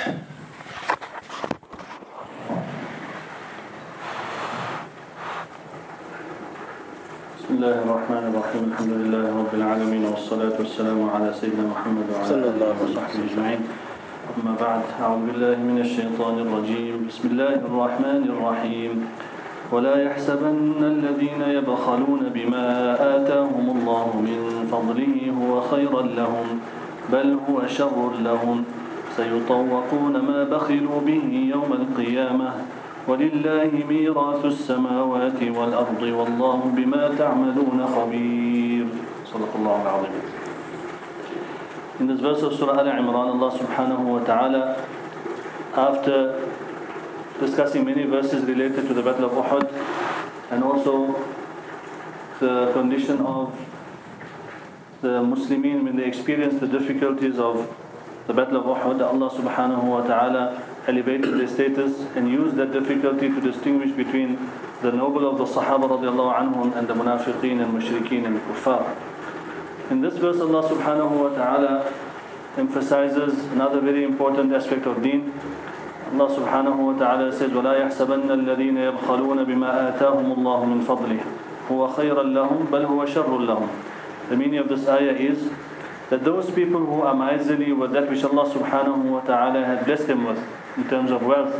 بسم الله الرحمن الرحيم الحمد لله رب العالمين والصلاة والسلام على سيدنا محمد وعلى آله وصحبه أجمعين أما بعد أعوذ بالله من الشيطان الرجيم بسم الله الرحمن الرحيم ولا يحسبن الذين يبخلون بما آتاهم الله من فضله هو خيرا لهم بل هو شر لهم سيطوقون ما بخلوا به يوم القيامة ولله ميراث السماوات والأرض والله بما تعملون خبير صدق الله العظيم. In this verse of Surah Al-Imran, Allah subhanahu wa ta'ala, after discussing many verses related to the Battle of Uhud and also the condition of the Muslimin when they experienced the difficulties of the Battle of Uhud, Allah subhanahu wa ta'ala elevated their status and used that difficulty to distinguish between the noble of the Sahaba radiallahu anhum and the Munafiqeen and Mushrikeen and Kuffar. In this verse, Allah subhanahu wa ta'ala emphasizes another very important aspect of deen. Allah subhanahu wa ta'ala says, وَلَا يَحْسَبَنَّ الَّذِينَ يَبْخَلُونَ بِمَا آتَاهُمُ اللَّهُ مِنْ فَضْلِهِ هُوَ خَيْرًا لَهُمْ بَلْ هُوَ شَرٌّ لَهُمْ. The meaning of this ayah is that those people who are miserly with that which Allah subhanahu wa ta'ala had blessed them with in terms of wealth,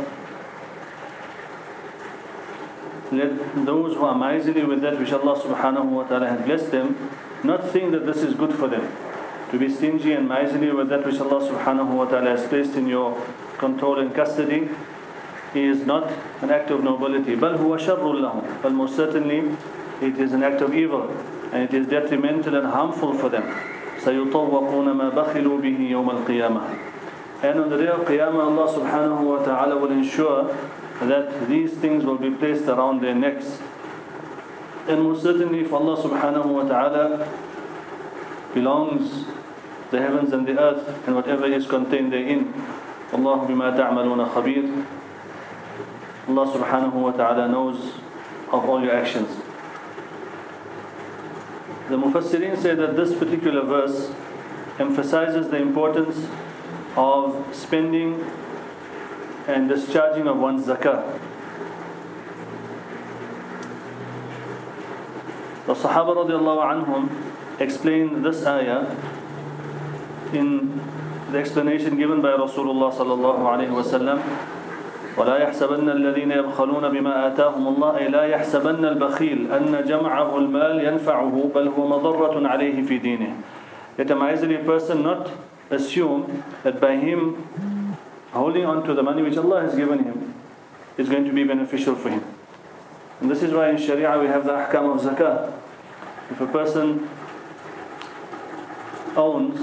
let those who are miserly with that which Allah subhanahu wa ta'ala had blessed them not think that this is good for them. To be stingy and miserly with that which Allah subhanahu wa ta'ala has placed in your control and custody is not an act of nobility. بَلْ هُوَ شَرٌّ لَهُمْ. But most certainly it is an act of evil and it is detrimental and harmful for them. سَيُطَوَّقُونَ مَا بَخِلُوا بِهِ يَوْمَ الْقِيَامَةِ. And on the day of Qiyamah, Allah subhanahu wa ta'ala will ensure that these things will be placed around their necks. And most certainly for Allah subhanahu wa ta'ala belongs the heavens and the earth and whatever is contained therein. Allahu bima ta'maluna khabir. Allah subhanahu wa ta'ala knows of all your actions. The Mufassirin say that this particular verse emphasizes the importance of spending and discharging of one's zakah. The Sahaba radiallahu anhum explain this ayah in the explanation given by Rasulullah sallallahu alayhi wa sallam. وَلَا يَحْسَبَنَّ الَّذِينَ يَبْخَلُونَ بِمَا آتَاهُمُ اللَّهُ لَا يَحْسَبَنَّ الْبَخِيلَ أَنَّ جَمْعَهُ الْمَالِ يَنْفَعُهُ بَلْ هُوَ مَضَرَّةٌ عَلَيْهِ فِي دِينِهِ. Let a miserly person not assume that by him holding on to the money which Allah has given him is going to be beneficial for him. And this is why in Sharia we have the ahkam of zakah. If a person owns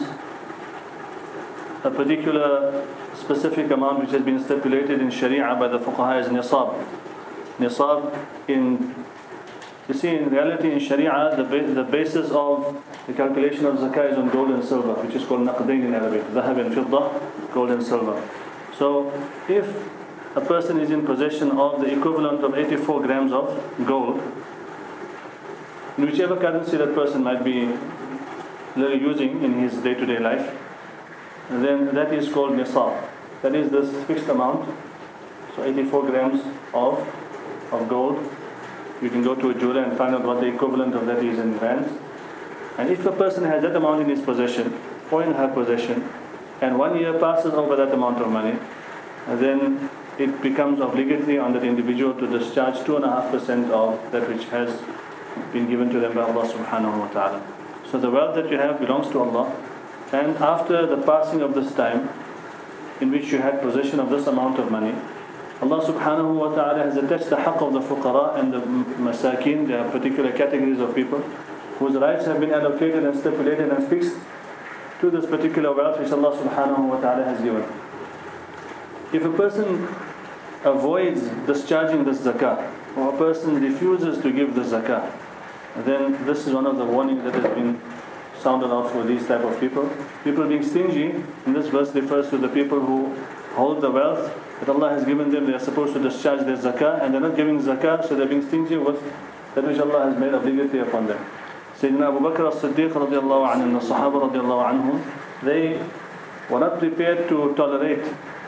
a particular specific amount which has been stipulated in Sharia by the fuqaha as nisab. Nisab you see, in reality in Sharia the basis of the calculation of zakah is on gold and silver, which is called naqdain in Arabic, dhahab and fidda, gold and silver. So if a person is in possession of the equivalent of 84 grams of gold, in whichever currency that person might be using in his day-to-day life, then that is called nisab. That is this fixed amount. So 84 grams of gold. You can go to a jeweler and find out what the equivalent of that is in rands. And if a person has that amount in his possession or in her possession, and 1 year passes over that amount of money, then it becomes obligatory on that individual to discharge 2.5% of that which has been given to them by Allah subhanahu wa ta'ala. So the wealth that you have belongs to Allah, and after the passing of this time in which you had possession of this amount of money, Allah subhanahu wa ta'ala has attached the haqq of the fuqara and the masakin, the particular categories of people whose rights have been allocated and stipulated and fixed to this particular wealth which Allah subhanahu wa ta'ala has given. If a person avoids discharging this zakah, or a person refuses to give the zakah, then this is one of the warnings that has been sounded out for these type of people. People being stingy, in this verse refers to the people who hold the wealth that Allah has given them. They are supposed to discharge their zakah, and they're not giving zakah, so they're being stingy with that which Allah has made obligatory upon them. Sayyidina Abu Bakr as-Siddiq radiallahu anhu and the Sahaba radiallahu anhum, they were not prepared to tolerate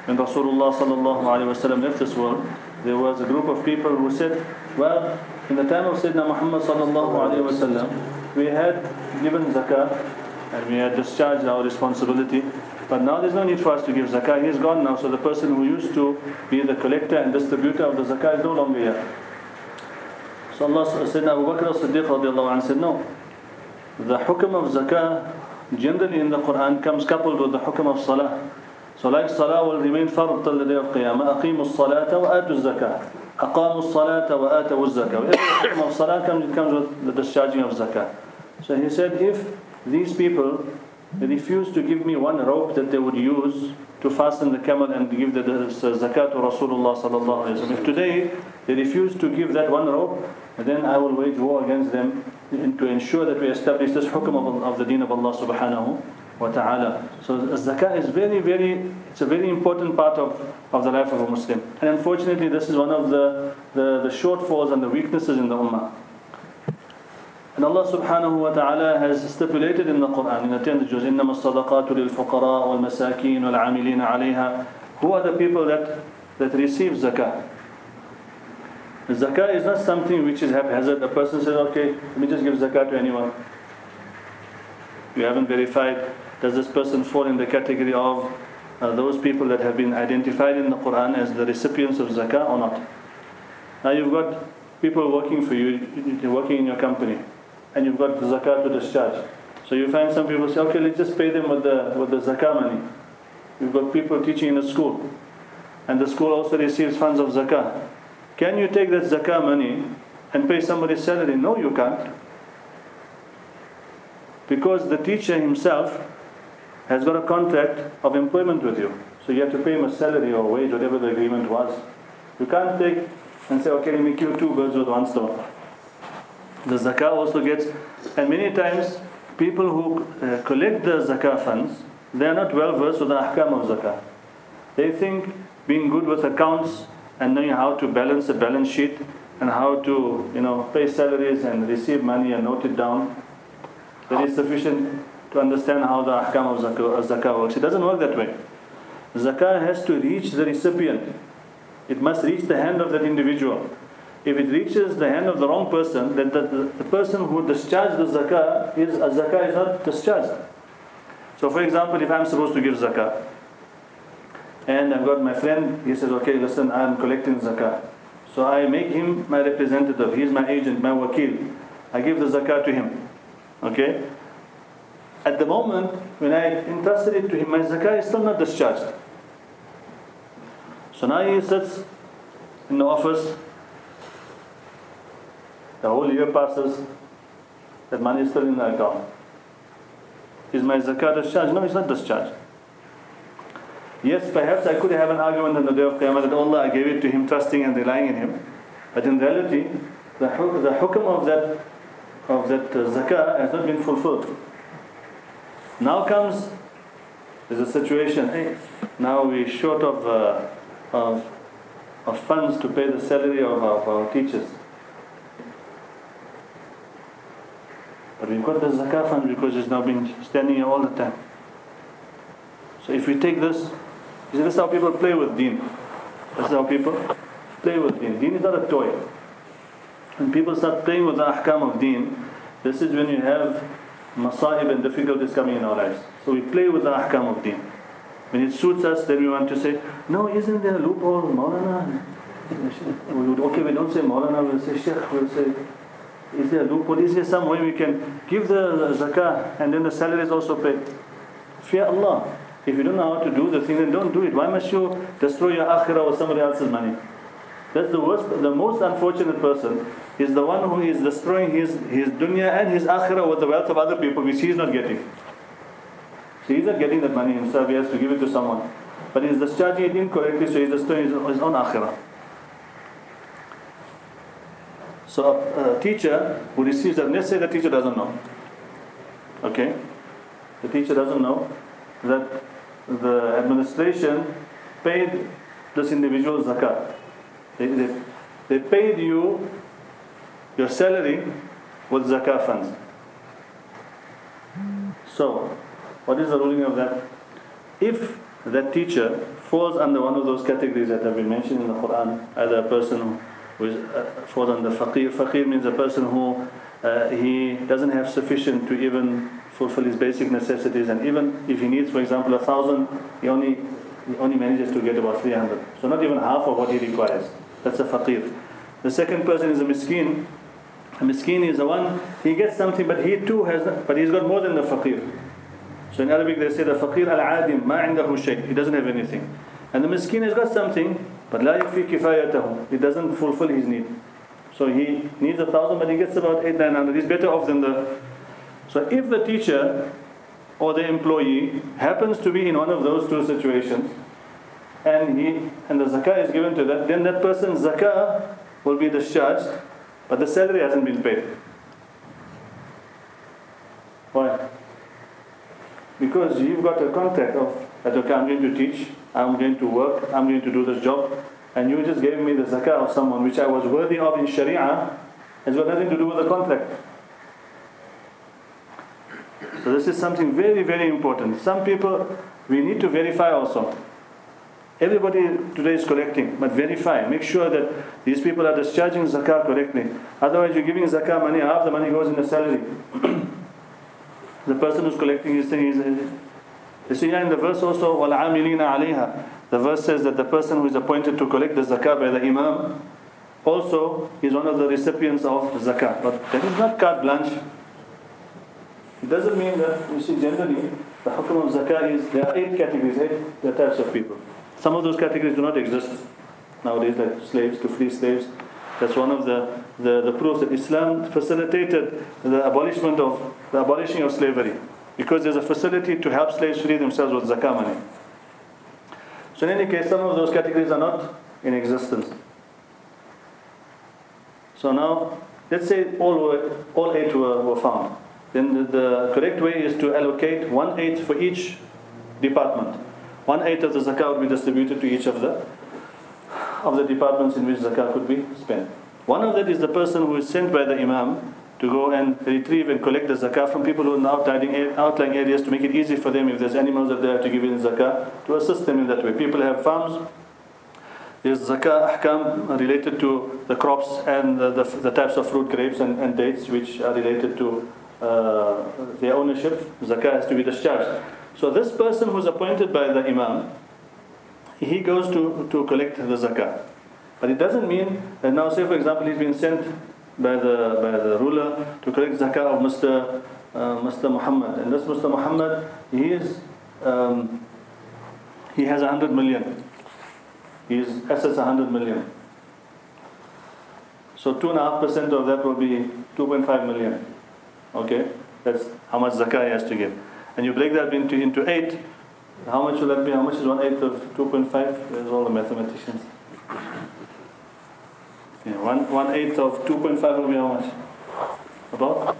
when Rasulullah sallallahu alaihi wasallam left this world, there was a group of people who said, well, in the time of Sayyidina Muhammad sallallahu alaihi wasallam, we had given zakah and we had discharged our responsibility, but now there's no need for us to give zakah. He's gone now, so the person who used to be the collector and distributor of the zakah is no longer here. So Allah, Sayyidina Abu Bakr as-Siddiq radiallahu anhu said, no, the hukm of zakah generally in the Quran comes coupled with the hukm of salah. So like salah will remain fard till the day of Qiyamah. أقيموا الصلاة وآتوا الزكاة. أقاموا الصلاة وآتوا الزكاة. Whenever the hukm of salah comes, it comes with the discharging of zakah. So he said, if these people refuse to give me one rope that they would use to fasten the camel and give the zakat to Rasulullah sallallahu alaihi wasallam, if today they refuse to give that one rope, then I will wage war against them to ensure that we establish this hukm of the deen of Allah subhanahu wa ta'ala. So zakah is it's a very important part of the life of a Muslim. And unfortunately, this is one of the shortfalls and the weaknesses in the ummah. And Allah subhanahu wa ta'ala has stipulated in the Quran, in the 10th juz, إِنَّمَا الصَّدَقَاتُ لِلْفُقَرَاءِ وَالْمَسَاكِينِ وَالْعَامِلِينَ عَلَيْهَا. Who are the people that receive zakah? The zakah is not something which is haphazard. A person says, okay, let me just give zakah to anyone. You haven't verified, does this person fall in the category of those people that have been identified in the Quran as the recipients of zakah or not? Now you've got people working for you, you're working in your company, and you've got the zakah to discharge. So you find some people say, okay, let's just pay them with the zakah money. You've got people teaching in a school, and the school also receives funds of zakah. Can you take that zakah money and pay somebody's salary? No, you can't. Because the teacher himself has got a contract of employment with you. So you have to pay him a salary or wage, whatever the agreement was. You can't take and say, okay, let me kill two birds with one stone. The zakah also gets, and many times people who collect the zakah funds, they are not well versed with the ahkam of zakah. They think being good with accounts and knowing how to balance a balance sheet and how to pay salaries and receive money and note it down, that is sufficient to understand how the ahkam of zakah works. It doesn't work that way. Zakah has to reach the recipient. It must reach the hand of that individual. If it reaches the hand of the wrong person, then the person who discharged the zakah is not discharged. So for example, if I'm supposed to give zakah, and I've got my friend, he says, okay, listen, I'm collecting zakah. So I make him my representative, he's my agent, my wakil. I give the zakah to him. Okay? At the moment, when I entrusted it to him, my zakah is still not discharged. So now he sits in the office, the whole year passes, that money is still in the account. Is my zakah discharged? No, it's not discharged. Yes, perhaps I could have an argument on the day of Qiyamah that Allah, I gave it to him, trusting and relying in him. But in reality, the hukm of that zakah has not been fulfilled. Now comes, there's a situation, hey, now we're short of funds to pay the salary of our teachers. But we've got the zakah fund because it's now been standing here all the time. So if we take this, this is how people play with deen. This is how people play with deen. Deen is not a toy. When people start playing with the ahkam of deen, this is when you have masa'ib and difficulties coming in our lives. So we play with the ahkam of deen. When it suits us, then we want to say, no, isn't there a loophole, Maulana? Okay, we don't say Maulana, we'll say Sheikh, we'll say, is there a loophole? Is there some way we can give the zakah and then the salary is also paid? Fear Allah. If you don't know how to do the thing, then don't do it. Why must you destroy your akhirah with somebody else's money? That's the worst, the most unfortunate person is the one who is destroying his dunya and his akhirah with the wealth of other people, which he is not getting. So he's not getting that money himself, he has to give it to someone. But he's discharging it incorrectly, so he's destroying his own akhirah. So a teacher who receives that, let's say the teacher doesn't know. Okay? The teacher doesn't know that the administration paid this individual zakat. They paid you your salary with zakah funds. So, what is the ruling of that? If that teacher falls under one of those categories that have been mentioned in the Quran. Either a person who falls under faqir. Faqir means a person who he doesn't have sufficient to even fulfill his basic necessities, and even if he needs, for example, 1,000, he only manages to get about 300. So not even half of what he requires. That's a faqir. The second person is a miskin. A miskin is the one, he gets something, but he too but he's got more than the faqir. So in Arabic they say the faqir al-adim, ma indahu shay, he doesn't have anything. And the miskin has got something, but la yakfi kifayatahu, it doesn't fulfill his need. So he needs 1,000, but he gets about 800-900. He's better off than the... So if the teacher or the employee happens to be in one of those two situations, and the zakah is given to that, then that person's zakah will be discharged, but the salary hasn't been paid. Why? Because you've got a contract of that, okay, I'm going to teach, I'm going to work, I'm going to do this job, and you just gave me the zakah of someone which I was worthy of in Sharia, has got nothing to do with the contract. So this is something very, very important. Some people, we need to verify also. Everybody today is collecting, but verify. Make sure that these people are discharging zakah correctly. Otherwise you're giving zakah money, half the money goes in the salary. The person who's collecting his thing is... You see in the verse also, وَالْعَامِلِينَ عَلَيْهَا. The verse says that the person who is appointed to collect the zakah by the imam also is one of the recipients of zakah. But that is not carte blanche. It doesn't mean that, you see, generally, the hukum of zakah is, there are 8 categories, 8 types of people. Some of those categories do not exist nowadays, like slaves, to free slaves. That's one of the proofs that Islam facilitated the abolishing of slavery. Because there's a facility to help slaves free themselves with zakah money. So in any case, some of those categories are not in existence. So now, let's say all 8 were found. Then the correct way is to allocate 1/8 for each department. 1/8 of the zakah would be distributed to each of the departments in which zakah could be spent. One of that is the person who is sent by the imam to go and retrieve and collect the zakah from people who are in outlying areas, to make it easy for them if there's animals that they have to give in zakah, to assist them in that way. People have farms. There's zakah ahkam related to the crops and the types of fruit, grapes and dates, which are related to their ownership. Zakah has to be discharged. So this person who's appointed by the imam, he goes to collect the zakah. But it doesn't mean that now, say for example, he's been sent by the ruler to collect zakah of Mr. Muhammad. And this Mr. Muhammad, he has 100 million. His assets 100 million. So 2.5% of that will be 2.5 million. Okay? That's how much zakah he has to give. And you break that into 8. How much will that be? How much is 1/8 of 2.5? There's all the mathematicians. Yeah, 1/8 of 2.5 will be how much? About?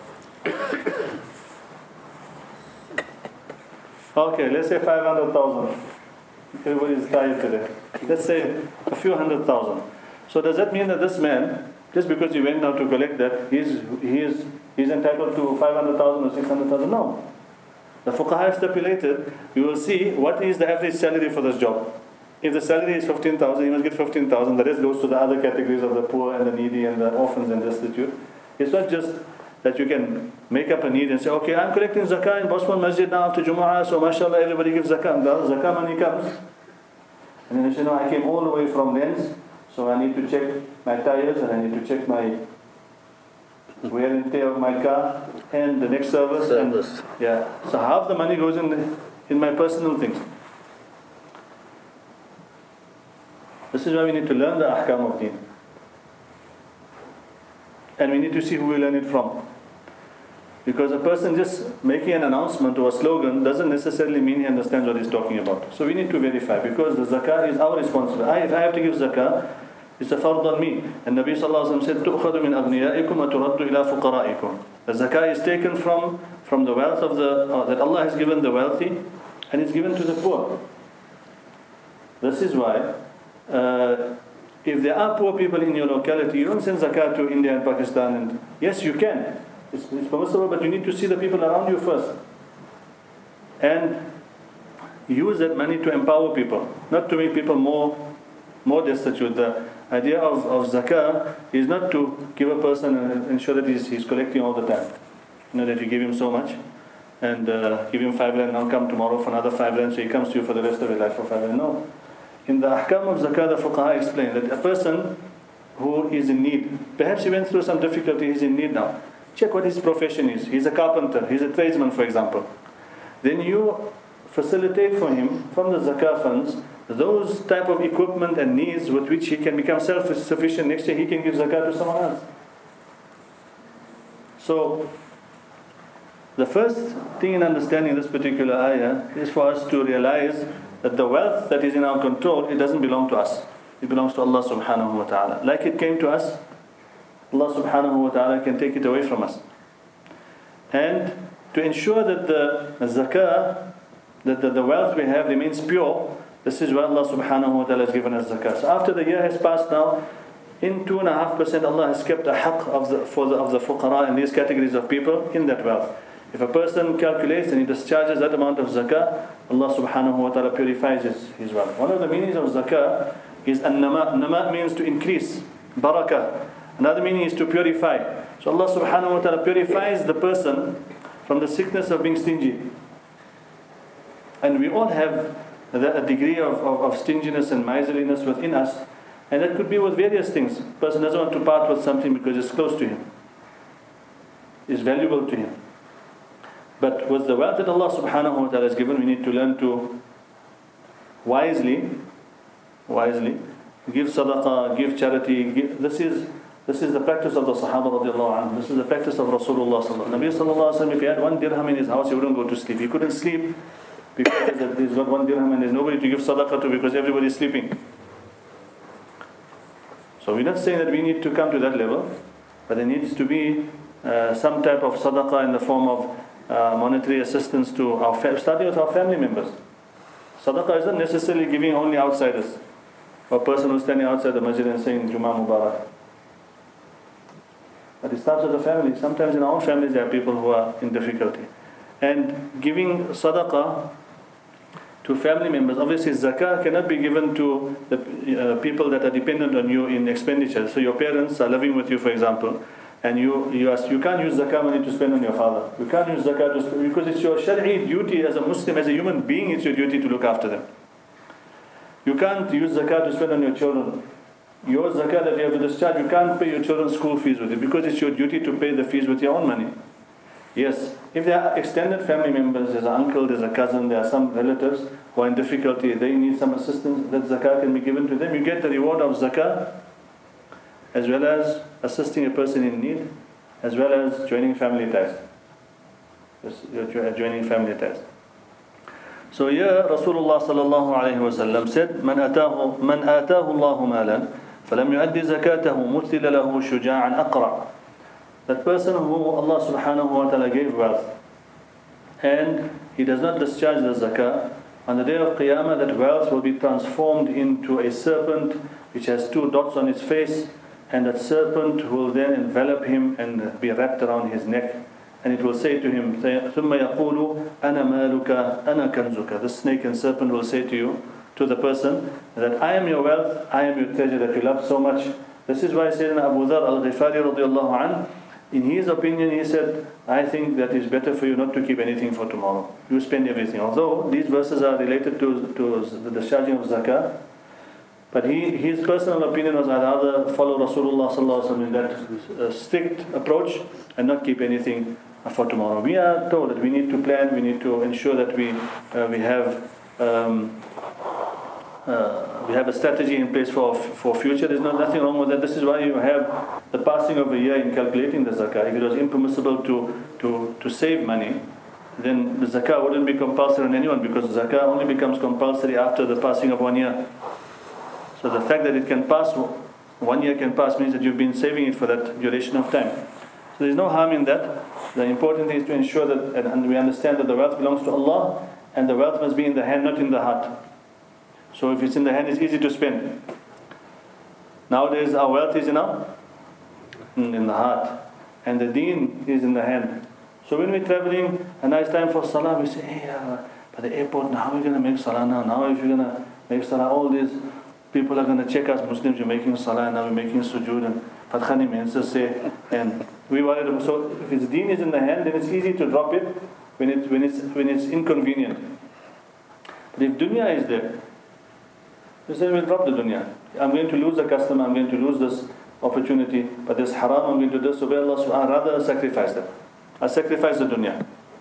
Okay, let's say 500,000. Everybody is tired today. Let's say a few 100,000. So does that mean that this man, just because he went now to collect that, he's entitled to 500,000 or 600,000? No. The fuqaha stipulated, you will see what is the average salary for this job. If the salary is 15,000, he must get 15,000. The rest goes to the other categories of the poor and the needy and the orphans and destitute. It's not just that you can make up a need and say, okay, I'm collecting zakah in Bosman Masjid now after Jumu'ah, so mashallah everybody gives zakah. And the zakah money comes. And then you say, no, I came all the way from Lens, so I need to check my tires and I need to check my wear and tear of my car and the next service. And, yeah. So half the money goes in my personal things. This is why we need to learn the ahkam of deen. And we need to see who we learn it from. Because a person just making an announcement or a slogan doesn't necessarily mean he understands what he's talking about. So we need to verify, because the zakah is our responsibility. If I have to give zakah, it's a fard on me. And Nabi sallallahu alaihi wasallam said, تُؤْخَذُ مِنْ أَغْنِيَائِكُمْ وَتُرَدُّ إِلَى فُقَرَائِكُمْ. The zakah is taken from the wealth of that Allah has given the wealthy, and it's given to the poor. This is why if there are poor people in your locality, you don't send zakat to India and Pakistan. And yes, you can. It's permissible, but you need to see the people around you first. And use that money to empower people, not to make people more destitute. The idea of zakah is not to give a person and ensure that he's collecting all the time. That you give him so much and give him 5 rand, now come tomorrow for another 5 rand, so he comes to you for the rest of his life for 5 rand. No. In the ahkam of zakah, the fuqaha explain that a person who is in need, perhaps he went through some difficulty, he's in need now. Check what his profession is. He's a carpenter, he's a tradesman, for example. Then you facilitate for him from the zakah funds those type of equipment and needs with which he can become self-sufficient. Next year he can give zakah to someone else. So the first thing in understanding this particular ayah is for us to realize that the wealth that is in our control, it doesn't belong to us. It belongs to Allah subhanahu wa ta'ala. Like it came to us, Allah subhanahu wa ta'ala can take it away from us. And to ensure that the zakah, that the wealth we have remains pure, this is why Allah subhanahu wa ta'ala has given us zakah. So after the year has passed now, in 2.5% Allah has kept a haqq of the fuqara and these categories of people in that wealth. If a person calculates and he discharges that amount of zakah, Allah subhanahu wa ta'ala purifies his wealth. One of the meanings of zakah is an-nama. Nama means to increase, barakah. Another meaning is to purify. So Allah subhanahu wa ta'ala purifies the person from the sickness of being stingy. And we all have a degree of stinginess and miserliness within us. And that could be with various things. A person doesn't want to part with something because it's close to him, it's valuable to him. But with the wealth that Allah subhanahu wa ta'ala has given, we need to learn to wisely give sadaqah, give charity. This is the practice of the Sahaba radiallahu anhu. This is the practice of Rasulullah sallallahu alaihi wasallam. Nabi sallallahu alaihi wasallam, if he had 1 dirham in his house, he wouldn't go to sleep. He couldn't sleep because he's got 1 dirham and there's nobody to give sadaqah to because everybody is sleeping. So we're not saying that we need to come to that level, but there needs to be some type of sadaqah in the form of monetary assistance to our starting with our family members. Sadaqah is not necessarily giving only outsiders. A person who's standing outside the masjid and saying Jummah Mubarak. But it starts with the family. Sometimes in our own families there are people who are in difficulty. And giving sadaqah to family members, obviously zakah cannot be given to the people that are dependent on you in expenditure. So your parents are living with you, for example, and you can't use zakah money to spend on your father. You can't use zakah to spend, because it's your shari'i duty as a Muslim, as a human being, it's your duty to look after them. You can't use zakah to spend on your children. Your zakah that you have to discharge, you can't pay your children's school fees with it because it's your duty to pay the fees with your own money. Yes, if there are extended family members, there's an uncle, there's a cousin, there are some relatives who are in difficulty, they need some assistance, that zakah can be given to them. You get the reward of zakah, as well as assisting a person in need, as well as joining family ties. Joining family ties. So here Rasulullah sallallahu alayhi wa sallam said, من آتاه الله مالا فلم يؤدي زكاته مثل له شجاعا أقرع. That person who Allah subhanahu wa ta'ala gave wealth and he does not discharge the zakah, on the day of Qiyamah that wealth will be transformed into a serpent which has 2 dots on its face, and that serpent will then envelop him and be wrapped around his neck, and it will say to him, ثُمَّ يَقُولُ أَنَا مَالُكَ أَنَا كَنْزُكَ. The snake and serpent will say to the person, that I am your wealth, I am your treasure that you love so much. This is why Sayyidina Abu Dhar al-Ghifari radiallahu anhu, in his opinion, he said, I think that it's better for you not to keep anything for tomorrow. You spend everything. Although these verses are related to the discharging of zakah, but his personal opinion was, I'd rather follow Rasulullah sallallahu alaihi wasallam in that strict approach and not keep anything for tomorrow. We are told that we need to plan, we need to ensure that we have a strategy in place for future. There's nothing wrong with that. This is why you have the passing of a year in calculating the zakah. If it was impermissible to save money, then the zakah wouldn't be compulsory on anyone, because zakah only becomes compulsory after the passing of 1 year. So the fact that it can pass, 1 year can pass, means that you've been saving it for that duration of time. So there's no harm in that. The important thing is to ensure that, and we understand that the wealth belongs to Allah, and the wealth must be in the hand, not in the heart. So if it's in the hand, it's easy to spend. Nowadays, our wealth is in the heart, and the deen is in the hand. So when we're traveling, a nice time for salah, we say, hey, At the airport, now we're going to make salah now. Now if you're going to make salah, all these people are going to check us Muslims, you're making salah, now we're making sujood and Fatkhani Mensa say. And we worried. So if his deen is in the hand, then it's easy to drop it when it's inconvenient. But if dunya is there, you say we'll drop the dunya. I'm going to lose a customer, I'm going to lose this opportunity, but this haram, I'm going to do this. So by Allah subhanahu wa ta'ala, rather sacrifice that. I sacrifice the dunya.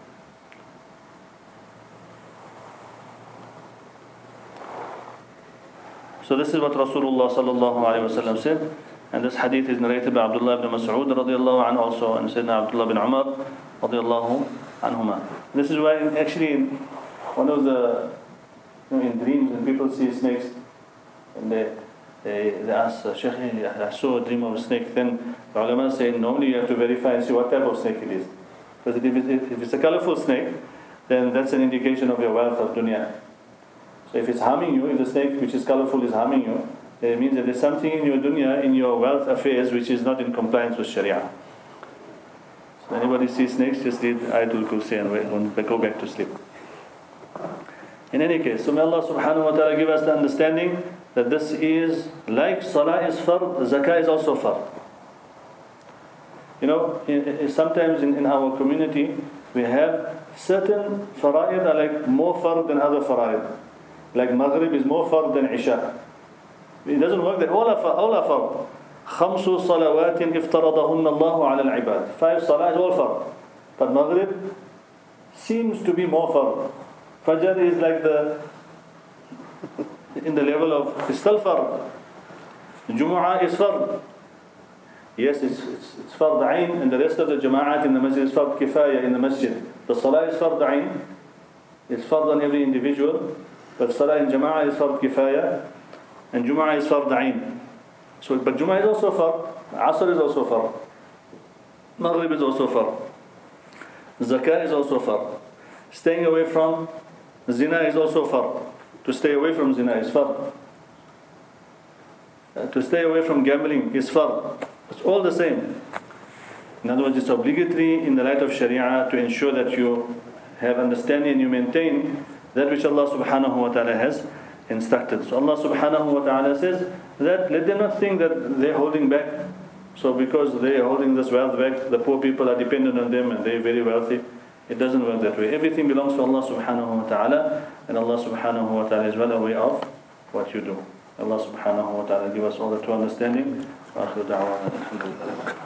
So this is what Rasulullah sallallahu alayhi wa sallam said. And this hadith is narrated by Abdullah ibn Mas'ud radiallahu anhu also, and Sayyidina Abdullah ibn Umar radiallahu anhuma. This is why actually one of the, in dreams when people see snakes, and they ask, Shaykh, I saw a dream of a snake. Then the ulama say, normally you have to verify and see what type of snake it is. Because if it's a colorful snake, then that's an indication of your wealth of dunya. So if it's harming you, if the snake which is colorful is harming you, then it means that there's something in your dunya, in your wealth affairs, which is not in compliance with Sharia. So anybody sees snakes, just read Ayatul Kursi and go back to sleep. In any case, so may Allah subhanahu wa ta'ala give us the understanding that this is like salah is fard, zakah is also fard. You know, sometimes in our community, we have certain fara'id are like more fard than other fara'id. Like Maghrib is more fard than Isha. It doesn't work that all are fard. خمس صلوات افترضهن الله على العباد. 5 salah is all fard. But Maghrib seems to be more fard. Fajr is like in the level of, it's still fard. Jumu'ah is fard. Yes, it's fard ayn, and the rest of the jama'at in the masjid is fard kifaya in the masjid. The salah is fard ayn. It's fard on every individual. But salah in jama'ah is fard kifaya, and Jumu'ah is fard ayn. So, but Jumu'ah is also fard. Asr is also fard. Maghrib is also fard. Zakah is also fard. Staying away from zina is also fard. To stay away from zina is fard. To stay away from gambling is fard. It's all the same. In other words, it's obligatory in the light of Sharia to ensure that you have understanding and you maintain that which Allah subhanahu wa ta'ala has instructed. So Allah subhanahu wa ta'ala says that let them not think that they're holding back. So because they are holding this wealth back, the poor people are dependent on them and they're very wealthy. It doesn't work that way. Everything belongs to Allah subhanahu wa ta'ala, and Allah subhanahu wa ta'ala is well aware of what you do. Allah subhanahu wa ta'ala give us all the true understanding.